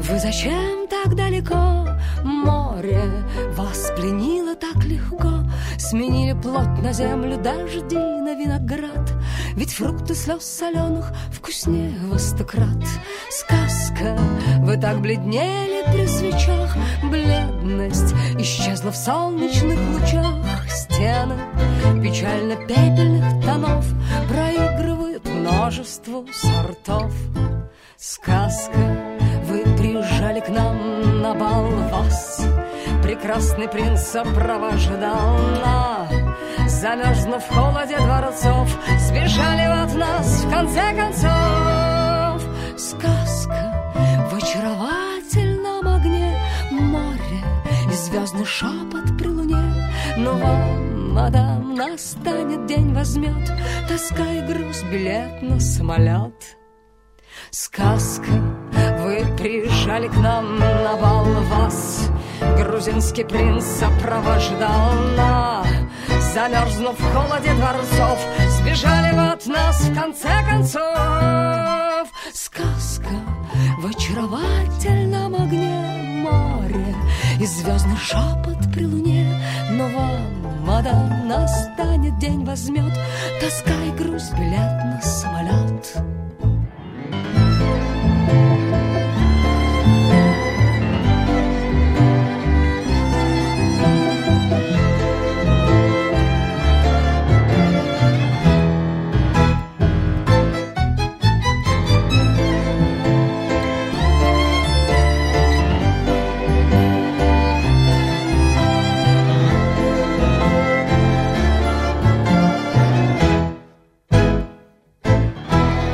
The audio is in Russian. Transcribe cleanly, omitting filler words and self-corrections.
Вы зачем так далеко? Море вас пленило так легко. Сменили плод на землю, дожди на виноград. Ведь фрукты слез соленых вкуснее во 100 крат. Сказка, вы так бледнели при свечах. Бледность исчезла в солнечных лучах. Стены печально-пепельных тонов проигрывают множеству сортов. Сказка, вы приезжали к нам на бал, вас прекрасный принц сопровождал, но, замерзнув в холоде дворцов, сбежали вы от нас в конце концов. Сказка в очаровательном огне, море и звездный шепот при луне. Но вам, мадам, настанет день, возьмет тоска и груз билет на самолет. Сказка, вы приезжали к нам на бал, вас грузинский принц сопровождал, но, замерзнув в холоде дворцов, сбежали вы от нас в конце концов. Сказка в очаровательном огне, море и звездный шепот при луне. Но вам, мадам, настанет день, возьмет тоска и грусть